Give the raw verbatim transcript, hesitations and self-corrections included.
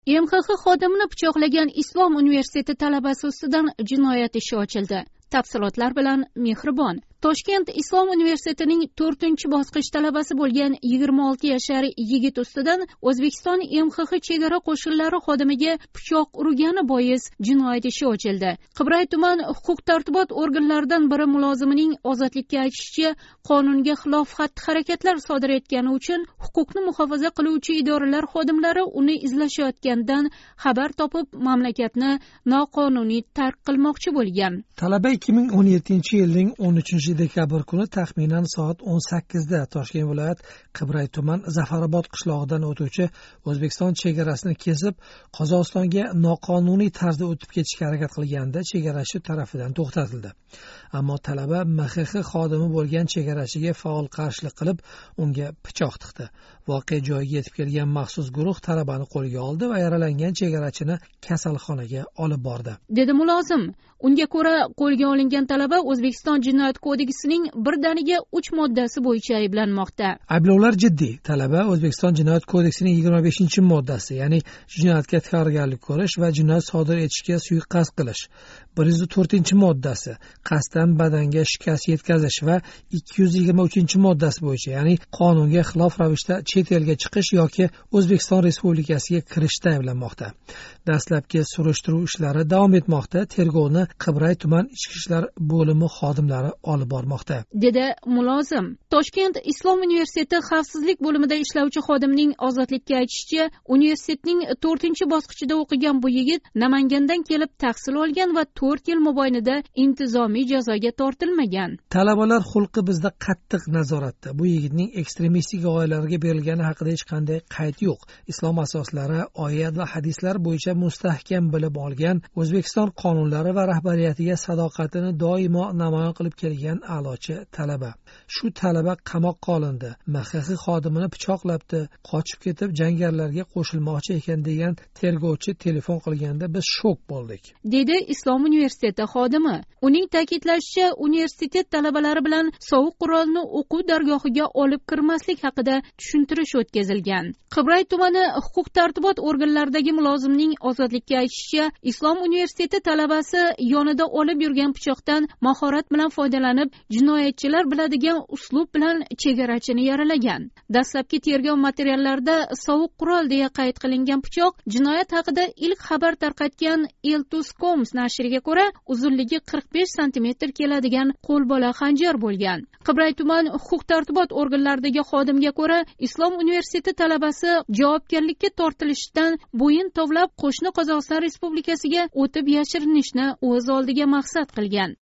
M X X xodimini pichoqlagan Islom universiteti talabasi ustidan jinoyat ishi ochildi. Tafsilotlar bilan Mehribon. Toshkent Islom universitetining to'rtinchi bosqich talabasi bo'lgan yigirma olti yashar yigit ustidan O'zbekiston M X X chegara qo'shinlari xodimiga pichoq urgani bois jinoyat ishi ochildi. Qibray tuman huquq-tartibot organlaridan biri mulozimining ozodlikka aytishicha, qonunga xilof xatti-harakatlar sodir etgani uchun huquqni muhofaza qiluvchi idoralar xodimlari uni izlashayotgandan xabar topib, mamlakatni noqonuniy tark qilmoqchi bo'lgan. Talaba ikki ming o'n yettinchi yilning o'n uchinchi dekabr kuni taxminan soat o'n sakkizda Toshkent viloyat Qibray tuman Zafarobod qishlog'idan o'tuvchi O'zbekiston chegarasini kesib, Qozog'istonga noqonuniy tarzda o'tib ketishga harakat qilganda chegarachi tomonidan to'xtatildi. Ammo talaba M X X xodimi bo'lgan chegarachiga faol qarshilik qilib, unga pichoq tiqdi. Voqea joyiga yetib kelgan maxsus guruh talabani qo'lga oldi va yaralangan chegarachini kasalxonaga olib bordi, dedi mulozim. Unga ko'ra, qo'lga olingan talaba O'zbekiston Jinoyat kodeksining birdaniga uch moddasi bo'yicha ayblanmoqda. Ayblovlar jiddiy. Talaba O'zbekiston Jinoyat kodeksining yigirma beshinchi moddasi, ya'ni jinoyatga tayyorgarlik ko'rish va jinoyat sodir etishga suiqasd qilish, bir yuz to'rtinchi moddasi, qasddan badanga shikast yetkazish va ikki yuz yigirma uchinchi moddasi bo'yicha, ya'ni qonunga xilof ravishda chet elga chiqish yoki O'zbekiston Respublikasiga kirishda ayblanmoqda. Dastlabki surishtiruv ishlari davom etmoqda. Tergovni Qibray tuman ichki ishlar bo'limi xodimlari olib bormoqda, dedi mulozim. Toshkent Islom universiteti xavfsizlik bo'limida ishlovchi xodimning ozodlikka aytishicha, universitetning to'rtinchi bosqichida o'qigan bu yigit Namangandan kelib tahsil olgan va to'rt yil mobaynida intizomiy jazoga tortilmagan. Talabalar xulqi bizda qattiq nazoratda. Bu yigitning ekstremistik g'oyalarga berilgani haqida hech qanday qayd yo'q. Islom asoslari, oyat va hadislar bo'yicha mustahkam bilib olgan, O'zbekiston qonunlari va rahbariyatiga sadoqatini doimo namoyon qilib kelgan a'lochi talaba. Shu talaba qamoqqa olindi. M X X xodimini pichoqlabdi, qochib ketib jangarilarga qo'shilmoqchi ekan degan tergovchi telefon qilganda biz shok bo'ldik, dedi Islom universiteti xodimi. Uning ta'kidlashicha, universitet talabalari bilan sovuq qurolni o'quv dargohiga olib kirmaslik haqida tushuntirish o'tkazilgan. Qibray tumani huquq-tartibot organlaridagi mulozimning ozodlikka aytishicha, Islom universiteti talabasi yonida olib yurgan pichoqdan mahorat bilan foydalanib, jinoyatchilar biladigan uslub bilan chegarachini yaralagan. Dastlabki tergov materiallarida sovuq qurol deya qayd qilingan pichoq jinoyat haqida ilk xabar tarqatgan Eltus.com nashriga ko'ra, uzunligi qirq besh santimetr keladigan qo'lbola xanjar bo'lgan. Qibray tuman huquq-tartibot organlaridagi xodimga ko'ra, Islom universiteti talabasi javobgarlikka tortilishdan bo'yin tovlab qo'shni Qozog'iston Respublikasiga o'tib yashirinishni o'z oldiga maqsad qilgan.